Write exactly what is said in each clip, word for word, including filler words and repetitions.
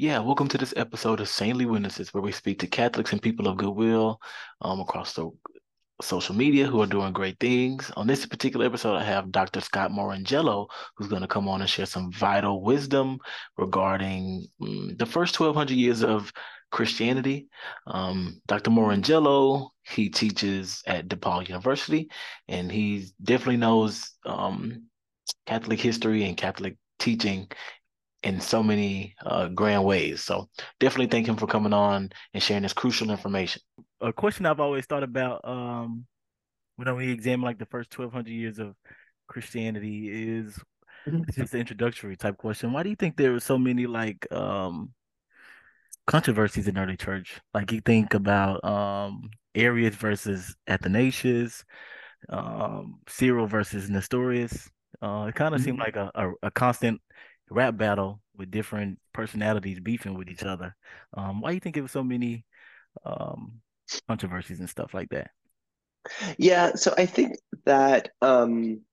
Yeah, welcome to this episode of Saintly Witnesses, where we speak to Catholics and people of goodwill um, across the social media who are doing great things. On this particular episode, I have Doctor Scott Morangello, who's going to come on and share some vital wisdom regarding mm, the first twelve hundred years of Christianity. Um, Doctor Morangello, he teaches at DePaul University, and he definitely knows um, Catholic history and Catholic teaching in so many uh, grand ways. So definitely thank him for coming on and sharing this crucial information. A question I've always thought about um, when we examine like the first twelve hundred years of Christianity is Mhm. it's just an introductory type question. Why do you think there were so many like um, controversies in early church? Like you think about um, Arius versus Athanasius, um, Cyril versus Nestorius. Uh, it kind of seemed Mhm. like a, a, a constant rap battle with different personalities beefing with each other. Um, why do you think it was so many um, controversies and stuff like that? Yeah, so I think that um,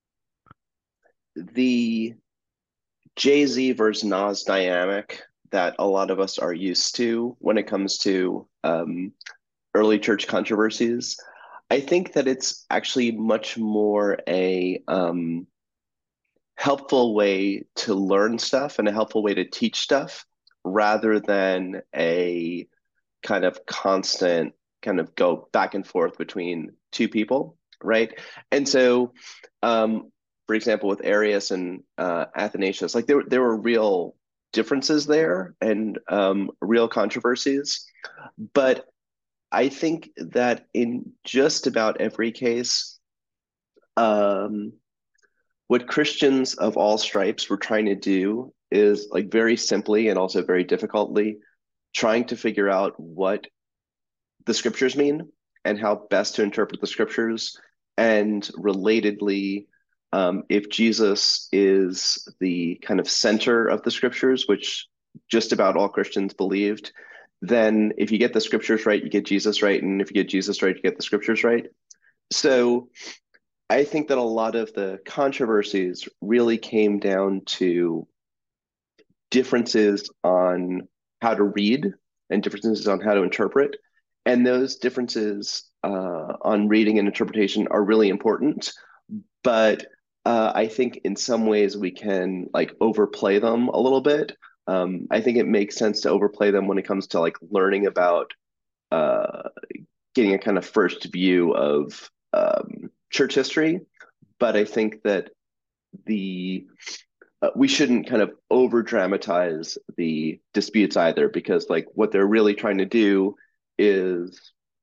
the Jay-Z versus Nas dynamic that a lot of us are used to when it comes to um, early church controversies, I think that it's actually much more a um, helpful way to learn stuff and a helpful way to teach stuff rather than a kind of constant kind of go back and forth between two people, right? And so, um, for example, with Arius and uh, Athanasius, like there there were real differences there and um, real controversies, but I think that in just about every case, um, what Christians of all stripes were trying to do is like very simply and also very difficultly trying to figure out what the scriptures mean and how best to interpret the scriptures. And relatedly, um, if Jesus is the kind of center of the scriptures, which just about all Christians believed, then if you get the scriptures right, you get Jesus right. And if you get Jesus right, you get the scriptures right. So I think that a lot of the controversies really came down to differences on how to read and differences on how to interpret. And those differences uh, on reading and interpretation are really important. But uh, I think in some ways we can like overplay them a little bit. Um, I think it makes sense to overplay them when it comes to like learning about uh, getting a kind of first view of um, church history. But I think that the uh, we shouldn't kind of over dramatize the disputes either, because like what they're really trying to do is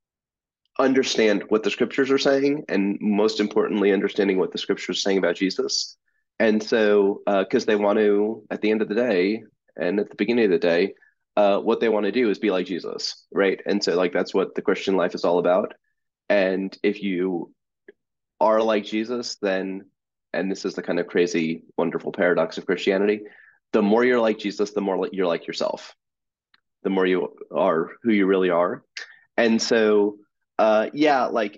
understand what the scriptures are saying, and most importantly, understanding what the scriptures are saying about Jesus. And so, because uh, they want to, at the end of the day, and at the beginning of the day, uh, what they want to do is be like Jesus, right? And so, like that's what the Christian life is all about. And if you are like Jesus, then, and this is the kind of crazy, wonderful paradox of Christianity, the more you're like Jesus, the more you're like yourself, the more you are who you really are. And so, uh, yeah, like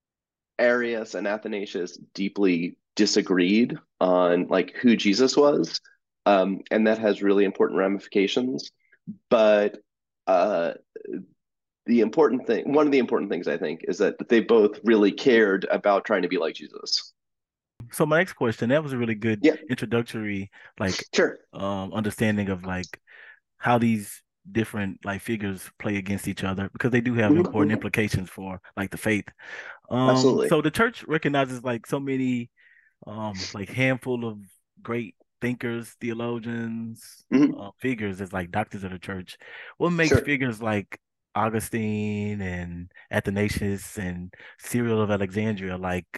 Arius and Athanasius deeply disagreed on like who Jesus was. Um, and that has really important ramifications. But uh, the important thing, one of the important things I think, is that they both really cared about trying to be like Jesus. So my next question, that was a really good Yeah, introductory, like sure. um, understanding of like how these different like figures play against each other because they do have important Mhm. implications for like the faith. Um, Absolutely. so the church recognizes like so many um like handful of great thinkers, theologians, Hmm. uh, figures as like doctors of the church. What makes Sure. figures like Augustine and Athanasius and Cyril of Alexandria like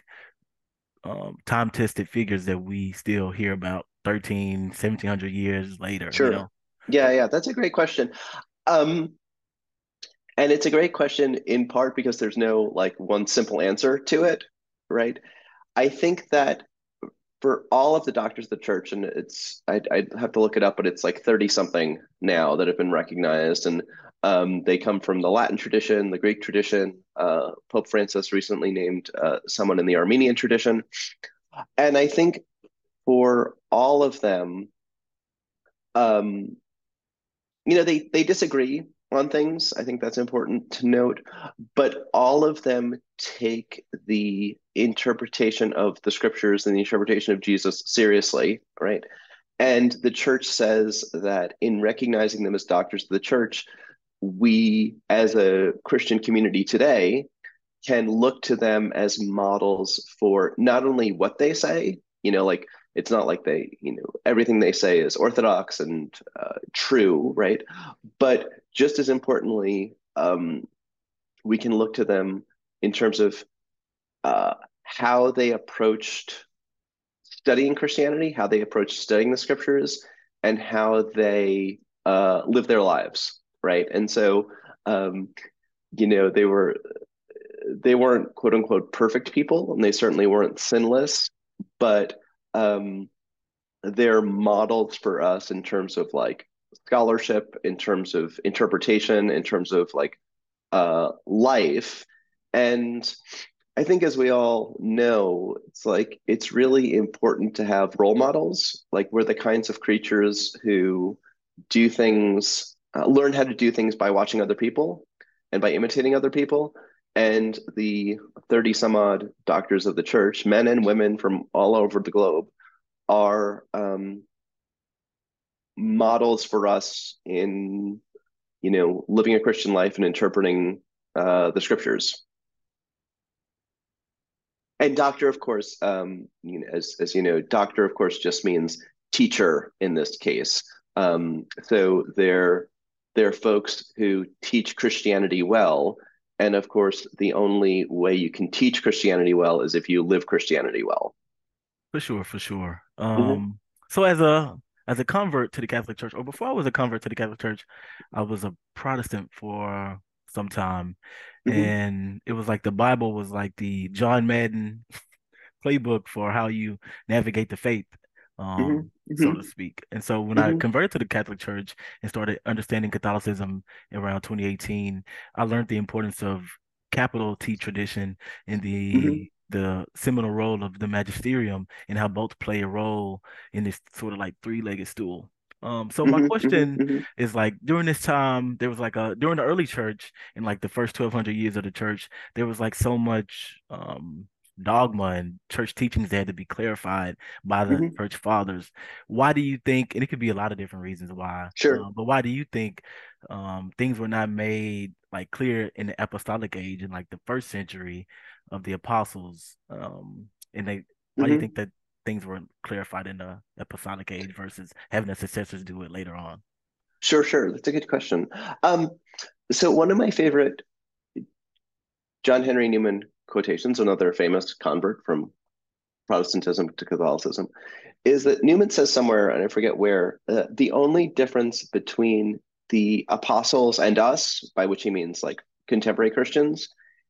um time-tested figures that we still hear about thirteen, seventeen hundred years later, you Sure. know? Yeah, yeah, that's a great question. Um, and it's a great question in part because there's no like one simple answer to it, right? I think that for all of the doctors of the church, and it's I'd, I'd have to look it up, but it's like thirty something now that have been recognized, and um, they come from the Latin tradition, the Greek tradition. Uh, Pope Francis recently named uh, someone in the Armenian tradition, and I think for all of them, um, you know, they they disagree on things. I think that's important to note, but all of them take the interpretation of the scriptures and the interpretation of Jesus seriously, right? And the church says that in recognizing them as doctors of the church, we, as a Christian community today, can look to them as models for not only what they say, you know, like it's not like they, you know, everything they say is orthodox and uh, true, right? But just as importantly, um, we can look to them in terms of uh, how they approached studying Christianity, how they approached studying the scriptures, and how they uh, live their lives, right? And so, um, you know, they were they weren't quote unquote perfect people, and they certainly weren't sinless, but um, they're models for us in terms of like scholarship, in terms of interpretation, in terms of like uh, life. And I think, as we all know, it's like it's really important to have role models. Like we're the kinds of creatures who do things, uh, learn how to do things by watching other people and by imitating other people. And the thirty some odd doctors of the church, men and women from all over the globe, are um, models for us in, you know, living a Christian life and interpreting uh, the scriptures. And doctor, of course, um, you know, as as you know, doctor, of course, just means teacher in this case. Um, so they're they're folks who teach Christianity well, and of course, the only way you can teach Christianity well is if you live Christianity well. For sure, for sure. Hmm. Um, so as a as a convert to the Catholic Church, or before I was a convert to the Catholic Church, I was a Protestant for some time, Hmm. and it was like the Bible was like the John Madden playbook for how you navigate the faith, Hmm. um, so to Hmm. speak. And so when I Hmm. converted to the Catholic Church and started understanding Catholicism around twenty eighteen, I learned the importance of capital T tradition and Hmm. the the seminal role of the magisterium and how both play a role in this sort of like three-legged stool. Um, so my Hmm. question Hmm. is like during this time, there was like a during the early church in like the first twelve hundred years of the church, there was like so much um dogma and church teachings that had to be clarified by the Hmm. church fathers. Why do you think, and it could be a lot of different reasons why, Sure. uh, but why do you think um, things were not made like clear in the apostolic age in like the first century of the apostles? Um, and they, why do you think Hmm. that things were clarified in the apostolic age versus having the successors do it later on? Sure, sure. That's a good question. Um, so one of my favorite John Henry Newman quotations, another famous convert from Protestantism to Catholicism, is that Newman says somewhere, and I forget where, uh, the only difference between the apostles and us, by which he means like contemporary Christians,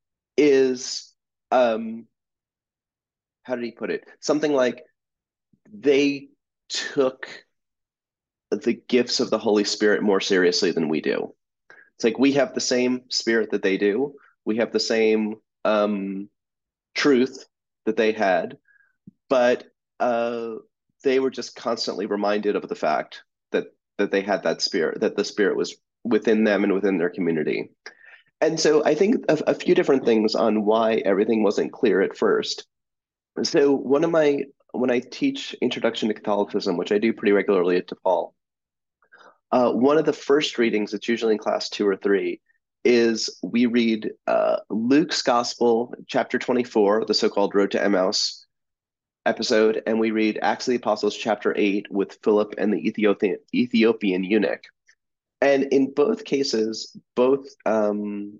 is um, how did he put it? Something like they took the gifts of the Holy Spirit more seriously than we do. It's like we have the same spirit that they do. We have the same um, truth that they had, but uh, they were just constantly reminded of the fact that that they had that spirit, that the spirit was within them and within their community. And so I think a, a few different things on why everything wasn't clear at first. So one of my when I teach Introduction to Catholicism, which I do pretty regularly at DePaul, uh, one of the first readings, it's usually in class two or three, is we read uh, Luke's Gospel, chapter twenty-four, the so-called Road to Emmaus episode, and we read Acts of the Apostles, chapter eight, with Philip and the Ethiopian Ethiopian eunuch. And in both cases, both um,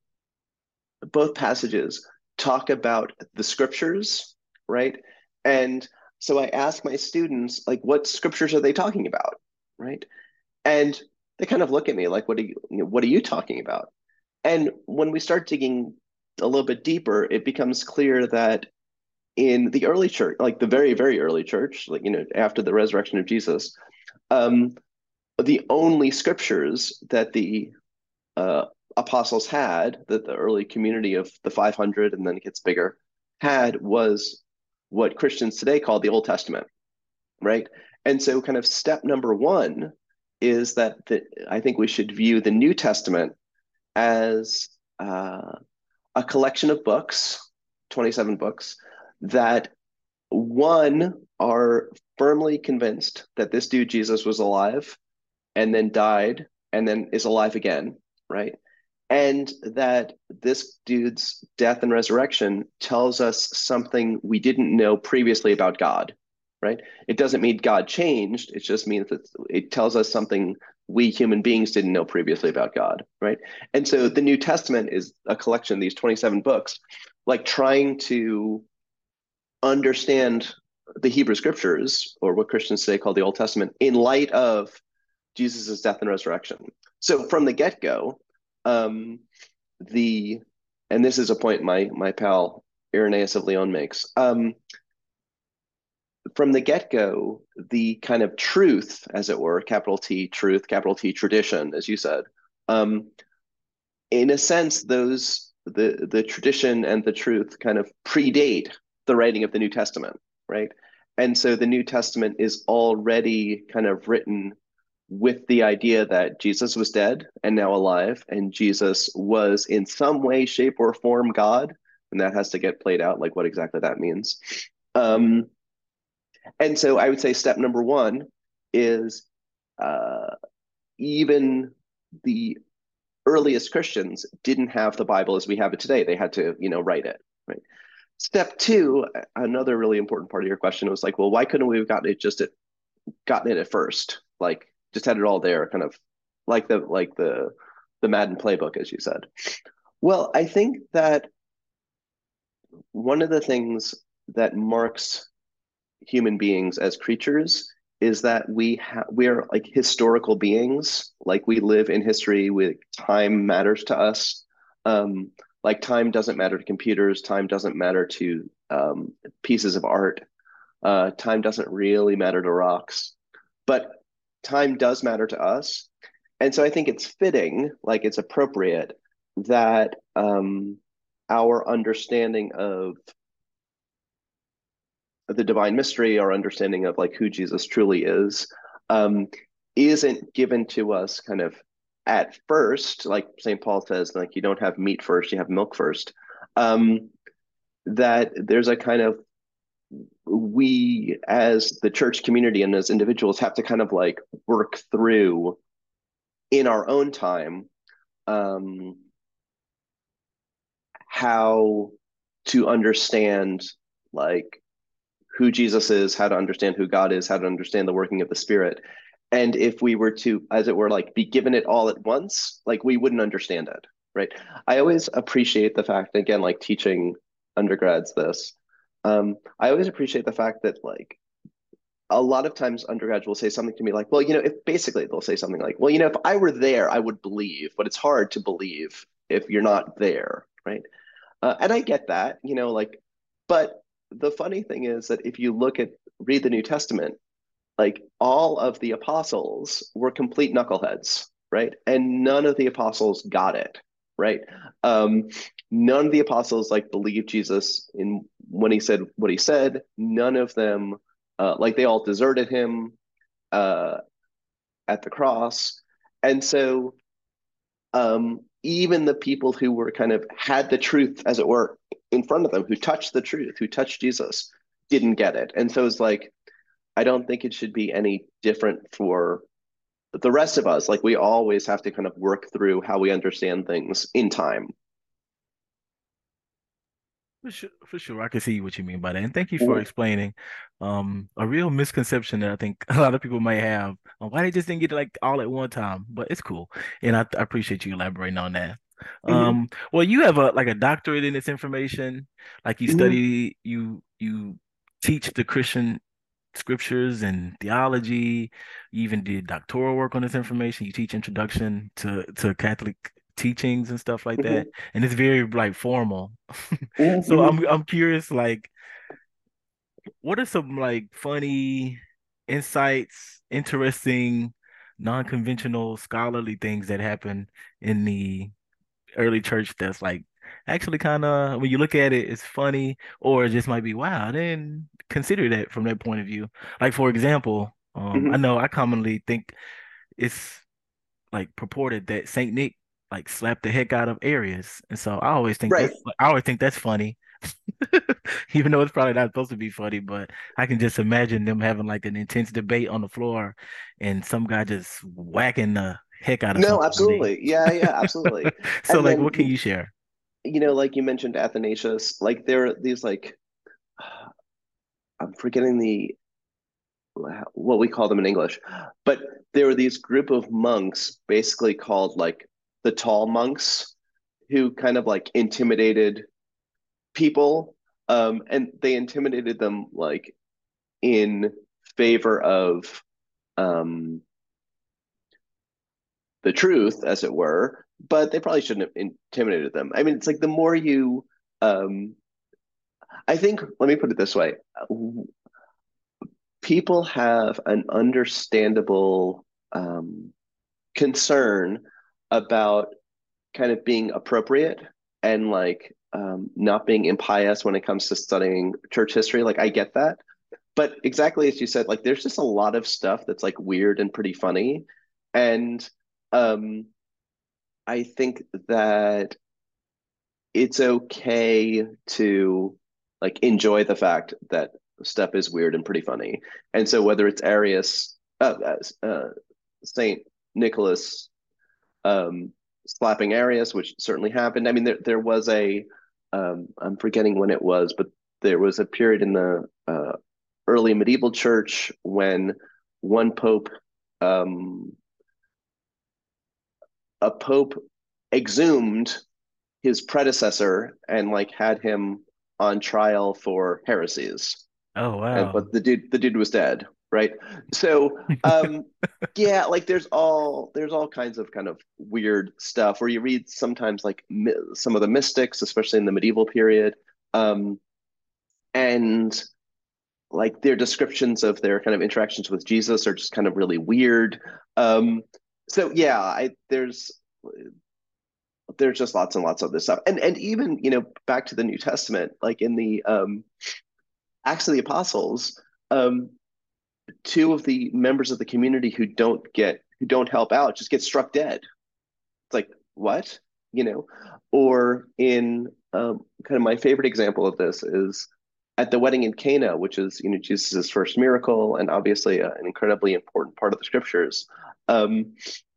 both passages talk about the scriptures, right? And so I ask my students, like, what scriptures are they talking about, right? And they kind of look at me like, what are you, you know, what are you talking about? And when we start digging a little bit deeper, it becomes clear that in the early church, like the very, very early church, like, you know, after the resurrection of Jesus, um, the only scriptures that the uh, apostles had, that the early community of the five hundred and then it gets bigger, had was what Christians today call the Old Testament, right? And so, kind of step number one is that the, I think we should view the New Testament as uh, a collection of books, twenty-seven books, that one are firmly convinced that this dude Jesus was alive and then died and then is alive again, right? And that this dude's death and resurrection tells us something we didn't know previously about God, right? It doesn't mean God changed. It just means that it tells us something we human beings didn't know previously about God, right? And so the New Testament is a collection of these twenty-seven books, like trying to understand the Hebrew scriptures, or what Christians today call the Old Testament, in light of Jesus' death and resurrection. So from the get-go, um, the and this is a point my my pal Irenaeus of Lyon makes. Um, from the get-go, the kind of truth, as it were, capital T truth, capital T tradition, as you said, um, in a sense, those the the tradition and the truth kind of predate the writing of the New Testament, right? And so the New Testament is already kind of written with the idea that Jesus was dead and now alive, and Jesus was in some way, shape, or form God, and that has to get played out, like what exactly that means. Um, and so I would say step number one is uh, even the earliest Christians didn't have the Bible as we have it today. They had to, you know, write it, right? Step two, another really important part of your question was like, well, why couldn't we have gotten it just at gotten it at first? Like just had it all there, kind of like the like the the Madden playbook, as you said. Well, I think that one of the things that marks human beings as creatures is that we ha- we're like historical beings. Like we live in history. With time matters to us. Um, like time doesn't matter to computers. Time doesn't matter to um, pieces of art. Uh, time doesn't really matter to rocks, but time does matter to us. And so I think it's fitting, like it's appropriate, that um, our understanding of the divine mystery, our understanding of like who Jesus truly is, um, isn't given to us kind of at first, like Saint Paul says, like you don't have meat first, you have milk first. Um, that there's a kind of we as the church community and as individuals have to kind of like work through in our own time um, how to understand like who Jesus is, how to understand who God is, how to understand the working of the Spirit. And if we were to, as it were, like be given it all at once, like we wouldn't understand it, right? I always appreciate the fact, again, like teaching undergrads this, um, I always appreciate the fact that like a lot of times undergrads will say something to me like, well, you know, if basically they'll say something like, well, you know, if I were there, I would believe, but it's hard to believe if you're not there, right? Uh, and I get that, you know, like, but the funny thing is that if you look at, read the New Testament, like all of the apostles were complete knuckleheads, right? And none of the apostles got it, right? Um, none of the apostles like believed Jesus in when he said what he said. None of them, uh, like they all deserted him uh, at the cross. And so um, even the people who were kind of had the truth, as it were, in front of them, who touched the truth, who touched Jesus, didn't get it. And so it's like, I don't think it should be any different for the rest of us. Like we always have to kind of work through how we understand things in time. For sure, for sure, I can see what you mean by that, and thank you for Mhm. explaining um a real misconception that I think a lot of people may have on why they just didn't get it like all at one time. But it's cool, and I, I appreciate you elaborating on that. Mhm. Um, well, you have a like a doctorate in this information, like you Mhm. study, you you teach the Christian scriptures and theology. You even did doctoral work on this information. You teach introduction to to Catholic teachings and stuff like that, Mhm. and it's very like formal. So Mhm. I'm I'm curious, like, what are some like funny insights, interesting, non-conventional scholarly things that happen in the early church that's like actually kind of when you look at it, it's funny, or it just might be, wow, I didn't consider that from that point of view. Like for example, um, I Mhm. know I commonly think it's like purported that Saint Nick like slapped the heck out of Arius, and so I always think Right. that's I always think that's funny, even though it's probably not supposed to be funny. But I can just imagine them having like an intense debate on the floor, and some guy just whacking the heck out of No, somebody. absolutely. Yeah, yeah, absolutely. So And like, then what can you, you share? you know, like you mentioned Athanasius, like there are these like I'm forgetting the what we call them in English, but there were these group of monks basically called like the tall monks who kind of like intimidated people, um, and they intimidated them like in favor of um, the truth, as it were, but they probably shouldn't have intimidated them. I mean, it's like the more you, um, I think, let me put it this way: people have an understandable um, concern about kind of being appropriate and like um, not being impious when it comes to studying church history. Like, I get that. But exactly as you said, like, there's just a lot of stuff that's like weird and pretty funny. And um, I think that it's okay to like enjoy the fact that stuff is weird and pretty funny. And so whether it's Arius, uh, uh, Saint Nicholas um, slapping Arius, which certainly happened. I mean, there there was a um, I'm forgetting when it was, but there was a period in the uh, early medieval church when one pope, um, a pope, exhumed his predecessor and like had him on trial for heresies. Oh And wow. but the dude the dude was dead, right? So um yeah, like there's all there's all kinds of kind of weird stuff where you read sometimes like mi- some of the mystics, especially in the medieval period, um and like their descriptions of their kind of interactions with Jesus are just kind of really weird. Um so yeah, I there's there's just lots and lots of this stuff. And and even, you know, back to the New Testament, like in the um Acts of the Apostles, um two of the members of the community who don't get who don't help out just get struck dead. It's like what, you know? Or in um, kind of my favorite example of this is at the wedding in Cana, which is you know Jesus's first miracle and obviously uh, an incredibly important part of the scriptures. Um,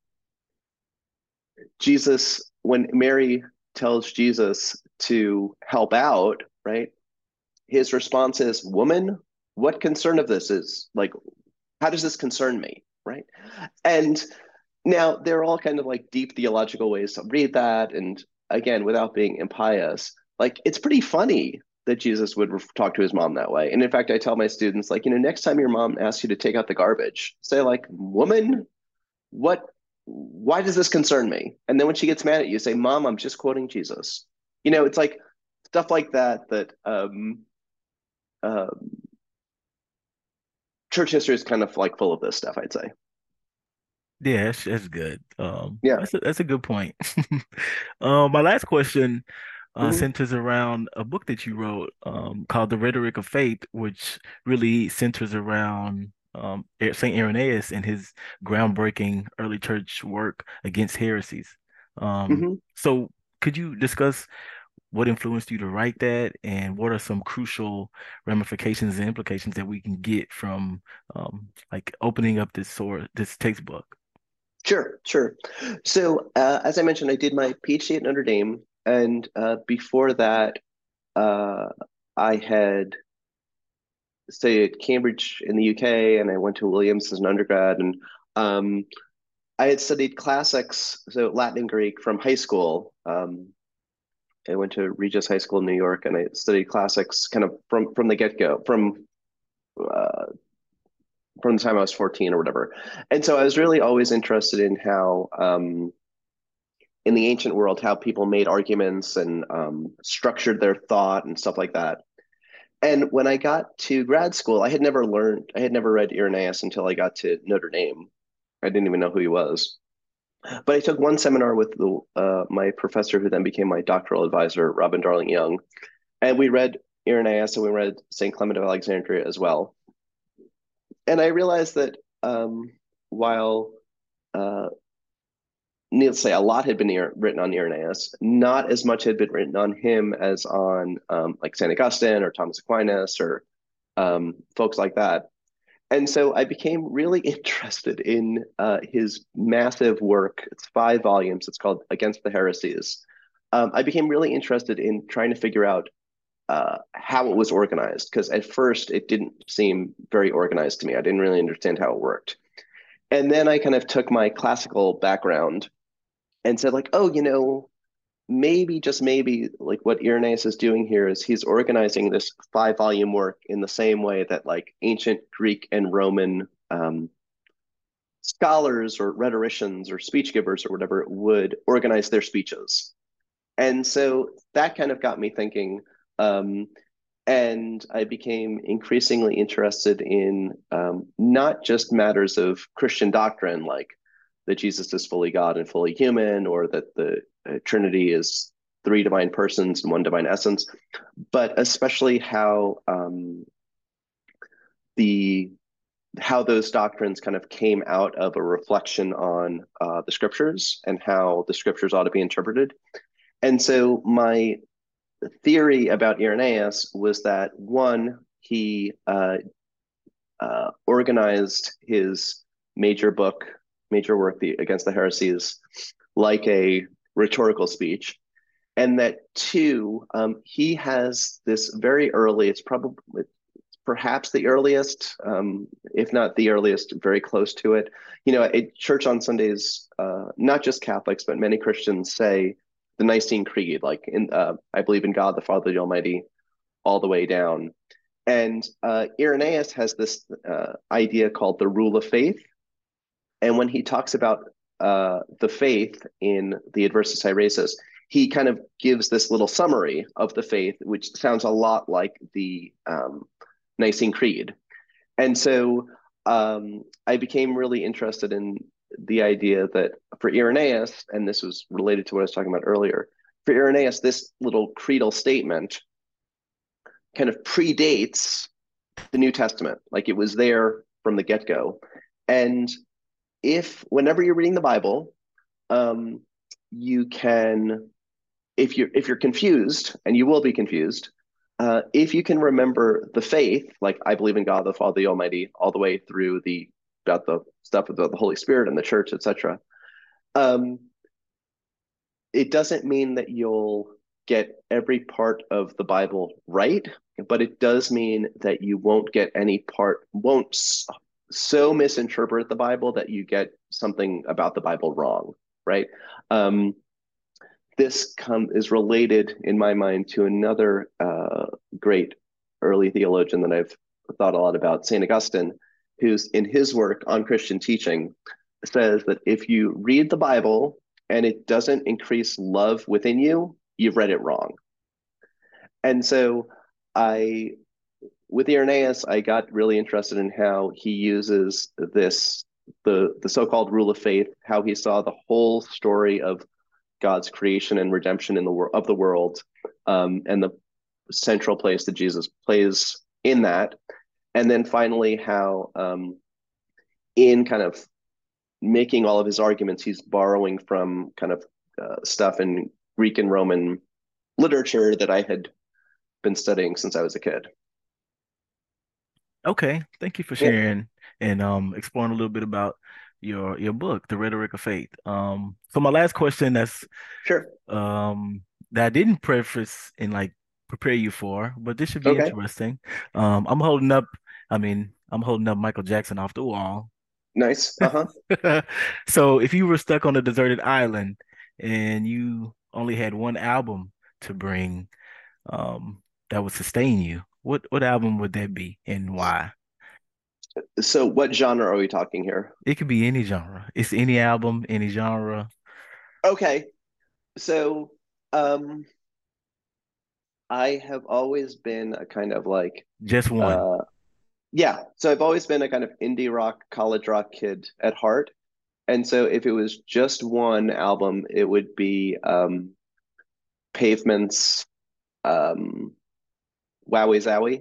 Jesus, when Mary tells Jesus to help out, right? His response is, "Woman, what concern of this is like? How does this concern me?" Right? And now they're all kind of like deep theological ways to read that. And again, without being impious, like it's pretty funny that Jesus would talk to his mom that way. And in fact, I tell my students, like, you know, next time your mom asks you to take out the garbage, say, like, woman, what, why does this concern me? And then when she gets mad at you, say, Mom, I'm just quoting Jesus. You know, it's like stuff like that, that um, uh, church history is kind of like full of this stuff, I'd say. Yeah, that's, that's good. Um, Yeah. that's a, that's a good point. Um, my last question uh, Mhm. centers around a book that you wrote um, called The Rhetoric of Faith, which really centers around um, Saint Irenaeus and his groundbreaking early church work against heresies. Um, Mhm. so, could you discuss what influenced you to write that, and what are some crucial ramifications and implications that we can get from um, like opening up this source, this textbook? Sure, sure. So, uh, as I mentioned, I did my PhD at Notre Dame, and uh, before that, uh, I had studied at Cambridge in the U K, and I went to Williams as an undergrad, and um, I had studied classics, so Latin and Greek, from high school. Um, I went to Regis High School in New York, and I studied classics kind of from from the get-go, from uh, from the time I was fourteen or whatever. And so I was really always interested in how um, in the ancient world how people made arguments and um, structured their thought and stuff like that. And when I got to grad school, I had never learned, I had never read Irenaeus until I got to Notre Dame. I didn't even know who he was. But I took one seminar with the, uh, my professor, who then became my doctoral advisor, Robin Darling Young, and we read Irenaeus and we read Saint Clement of Alexandria as well. And I realized that um, while uh, needless to say, a lot had been written on Irenaeus. Not as much had been written on him as on um, like Saint Augustine or Thomas Aquinas or um, folks like that. And so I became really interested in uh, his massive work. It's five volumes. It's called Against the Heresies. Um, I became really interested in trying to figure out uh, how it was organized because at first it didn't seem very organized to me. I didn't really understand how it worked. And then I kind of took my classical background and said, like, oh, you know, maybe just maybe like what Irenaeus is doing here is he's organizing this five volume work in the same way that like ancient Greek and Roman um, scholars or rhetoricians or speech givers or whatever would organize their speeches. And so that kind of got me thinking. Um, and I became increasingly interested in um, not just matters of Christian doctrine, like that Jesus is fully God and fully human, or that the uh, Trinity is three divine persons and one divine essence, but especially how um, the how those doctrines kind of came out of a reflection on uh, the scriptures and how the scriptures ought to be interpreted. And so my theory about Irenaeus was that one, he uh, uh, organized his major book, major work, the Against the Heresies, like a rhetorical speech, and that two, um, he has this very early. It's probably perhaps the earliest, um, if not the earliest, very close to it. You know, at church on Sundays, uh, not just Catholics, but many Christians say the Nicene Creed, like in uh, I believe in God the Father the Almighty, all the way down. And uh, Irenaeus has this uh, idea called the rule of faith. And when he talks about uh, the faith in the Adversus Aeresis, he kind of gives this little summary of the faith, which sounds a lot like the um, Nicene Creed. And so um, I became really interested in the idea that for Irenaeus, and this was related to what I was talking about earlier, for Irenaeus, this little creedal statement kind of predates the New Testament. Like it was there from the get-go. And if whenever you're reading the Bible, um, you can, if you're if you're confused, and you will be confused, uh, if you can remember the faith, like I believe in God the Father the Almighty, all the way through the about the stuff about the Holy Spirit and the Church, et cetera. Um, it doesn't mean that you'll get every part of the Bible right, but it does mean that you won't get any part, won't so misinterpret the Bible that you get something about the Bible wrong, right? Um, this come is related in my mind to another uh, great early theologian that I've thought a lot about, Saint Augustine, who's in his work on Christian teaching says that if you read the Bible and it doesn't increase love within you, you've read it wrong. And so I, with Irenaeus, I got really interested in how he uses this, the, the so-called rule of faith, how he saw the whole story of God's creation and redemption in the world of the world, um, and the central place that Jesus plays in that. And then finally, how um, in kind of making all of his arguments, he's borrowing from kind of uh, stuff in Greek and Roman literature that I had been studying since I was a kid. Okay, thank you for Yeah, sharing and um exploring a little bit about your your book, The Rhetoric of Faith. Um, so my last question that's sure. um that I didn't preface and like prepare you for, but this should be Okay, interesting. Um, I'm holding up, I mean, I'm holding up Michael Jackson off the wall. nice. Uh-huh. So if you were stuck on a deserted island and you only had one album to bring, um, that would sustain you, what what album would that be and why? So what genre are we talking here? It could be any genre. It's any album, any genre, Okay, so um, I have always been a kind of like, just one. uh, yeah, so I've always been a kind of indie rock, college rock kid at heart. And so if it was just one album, it would be um, Pavement's um, Wowie Zowie.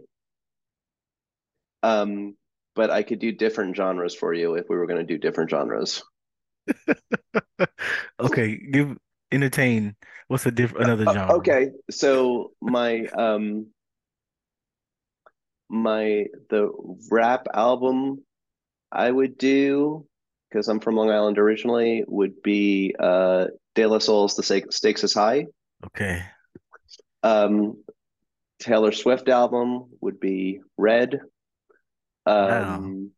Um, but I could do different genres for you if we were going to do different genres. Okay, give entertain. What's a different another Uh, genre? okay, so my um my the rap album I would do, because I'm from Long Island originally, would be uh De La Soul's The Stake- Stakes is High. Okay. Um, Taylor Swift album would be Red. Wow. Um,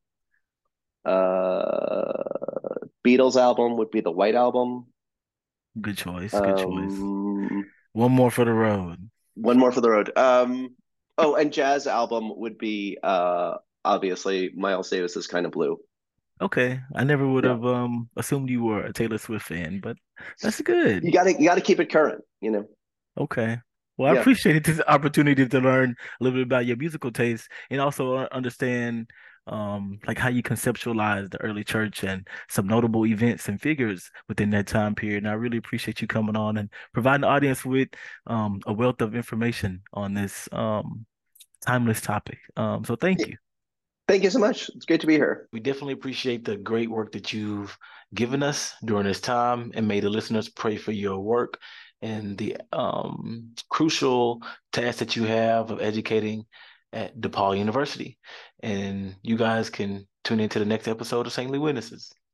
uh, Beatles album would be the White Album. Good choice. Good choice. Um, One more for the road. one more for the road. Um, oh, and jazz album would be uh obviously Miles Davis's Kind of Blue. Okay. I never would Yeah, have um assumed you were a Taylor Swift fan, but that's good. you gotta you gotta keep it current, you know. Okay. Well, I Yeah. appreciate this opportunity to learn a little bit about your musical taste and also uh, understand um like how you conceptualize the early church and some notable events and figures within that time period. And I really appreciate you coming on and providing the audience with um a wealth of information on this um timeless topic. Um, so thank you. Thank you so much. It's great to be here. We definitely appreciate the great work that you've given us during this time, and may the listeners pray for your work and the um, crucial task that you have of educating at DePaul University. And you guys can tune into the next episode of Saintly Witnesses.